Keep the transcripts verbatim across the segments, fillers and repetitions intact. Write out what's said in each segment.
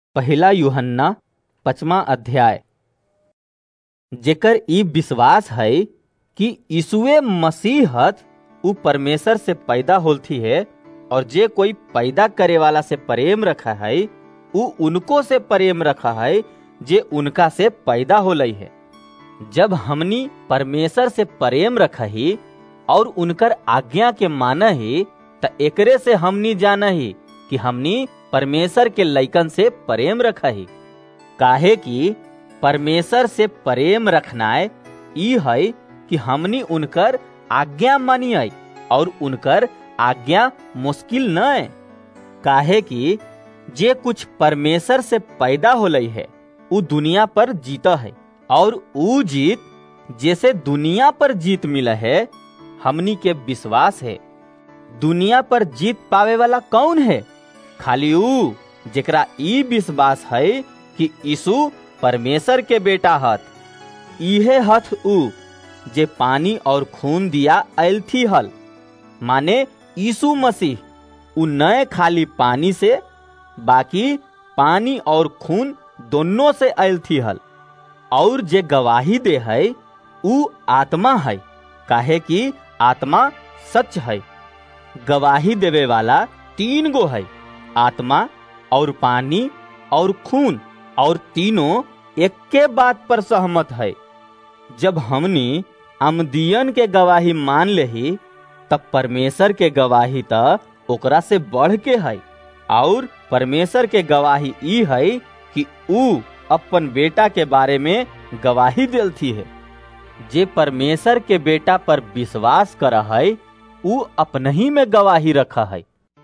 पहला यूहन्ना पचमा अध्याय। जेकर ई विश्वास है कि यीशुए मसीहत उ परमेश्वर से पैदा होलथी है, और जे कोई पैदा करे वाला से प्रेम रखा है उ उनको से प्रेम रखा है जे उनका से पैदा होलई है। जब हमनी परमेश्वर से प्रेम रखा ही और उनकर आज्ञा के माना ही, त एकरे से हमनी जाना ही कि हमनी परमेश्वर के लइकन से प्रेम रखा ही। काहे कि परमेश्वर से प्रेम रखनाए ई है कि हमनी उनकर आज्ञा मानिए, और उनकर आज्ञा मुश्किल न है। काहे कि जे कुछ परमेश्वर से पैदा होलई है उ दुनिया पर जीता है, और उ जीत जैसे दुनिया पर जीत मिला है हमनी के विश्वास है। दुनिया पर जीत पावे वाला कौन है? खाली उ जेकरा ई विश्वास है कि यीशु परमेश्वर के बेटा हत। इहे हथ उ जे पानी और खून दिया अयलथी हल, माने यीशु मसीह। उ नए खाली पानी से, बाकी पानी और खून दोनों से अयलथी हल। और जे गवाही दे है उ आत्मा है, काहे कि आत्मा सच है। गवाही देवे वाला तीन गो है, आत्मा और पानी और खून, और तीनों एक के बात पर सहमत है। जब हमनी अमदियन के गवाही मान लेही, तब परमेश्वर के गवाही त ओकरा से बढ़ के है। और परमेश्वर के गवाही ई है कि उ अपन बेटा के बारे में गवाही देलथी है। जे परमेश्वर के बेटा पर विश्वास करा है उ अपने ही में गवाही रखा है।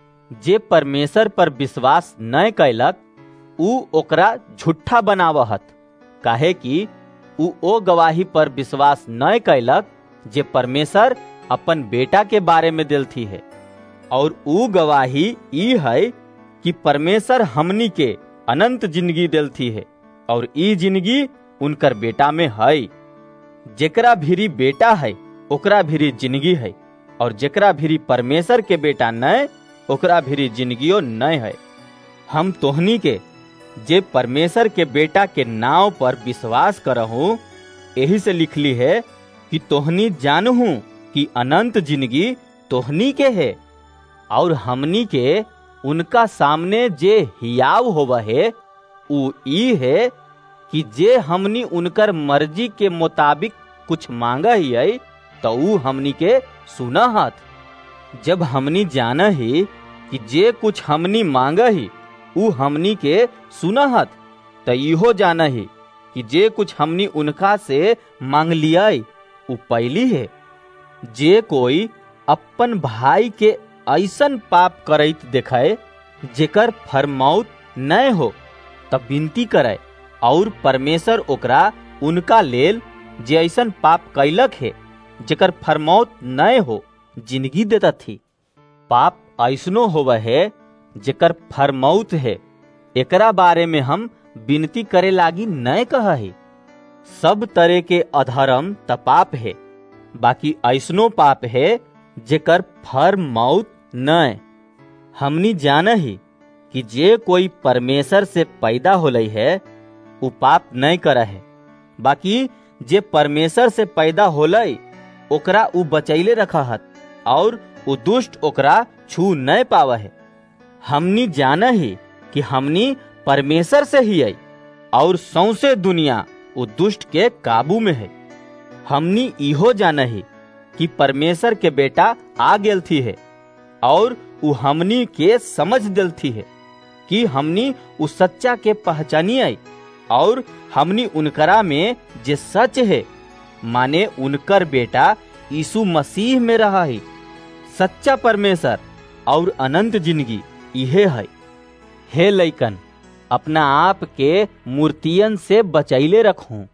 जे परमेश्वर पर विश्वास न कैलक उ ओकरा झूठा बनावहत, काहे कि उ ओ गवाही पर विश्वास न कैलक जे परमेश्वर अपन बेटा के बारे में देलथी है। और उ गवाही ई है कि परमेश्वर हमनी के अनंत जिंदगी देलथी है, और ई जिंदगी उनकर बेटा में है। जेकरा भीरी बेटा है ओकरा भीरी जिंदगी है, और जेकरा भीरी परमेश्वर के बेटा न ओकरा भीरी जिंदगियो न है। हम तोहनी के जे परमेश्वर के बेटा के नाव पर विश्वास करहूं, यही से लिखली है कि तोहनी जानहूं कि अनंत जिंदगी तोहनी के है। और हमनी के उनका सामने जे हियाव होवा है उ ई है कि जे हमनी उनकर मर्जी के मुताबिक कुछ मांगा ही है तो उ हमनी के सुना हत। जब हमनी जाना ही कि जे कुछ हमनी मांगा ही उ हमनी के सुना हत, तो इहो जाना ही कि जे कुछ हमनी उनका से मांग लिया उ पहली है। जे कोई अपन भाई के ऐसन पाप करैत देखे जेकर फरमौत न हो, तब विनती करे, और परमेश्वर ओकरा उनका लेल जे ऐसन पाप कैलक है जेकर फरमौत न हो जिंदगी देता थी। पाप ऐसनो होवा है जेकर फरमौत है, एकरा बारे में हम विनती करे लागी न कहा है। सब तरह के अधर्म त पाप है, बाकी ऐसनो पाप है जेकर फर मौत न। हमनी जाना ही कि जे कोई परमेश्वर से पैदा होलई है उ पाप नहीं करा है, बाकी जे परमेश्वर से पैदा होलई ओकरा उ बचैले रखा हत, और उ दुष्ट ओकरा छू न पावा है। हमनी जाना ही कि हमनी परमेश्वर से ही है, और सौंसे दुनिया उ दुष्ट के काबू में है। हमनी इहो जाना ही कि परमेश्वर के बेटा आ गेलथी है, और उ हमनी के समझ देलथी है कि हमनी उ सच्चा के पहचानिए, और हमनी उनकरा में जे सच है माने उनकर बेटा यीशु मसीह में रहा है। सच्चा परमेश्वर और अनंत जिंदगी इहे है। हे लइकन, अपना आप के मूर्तियन से बचैले रखूं।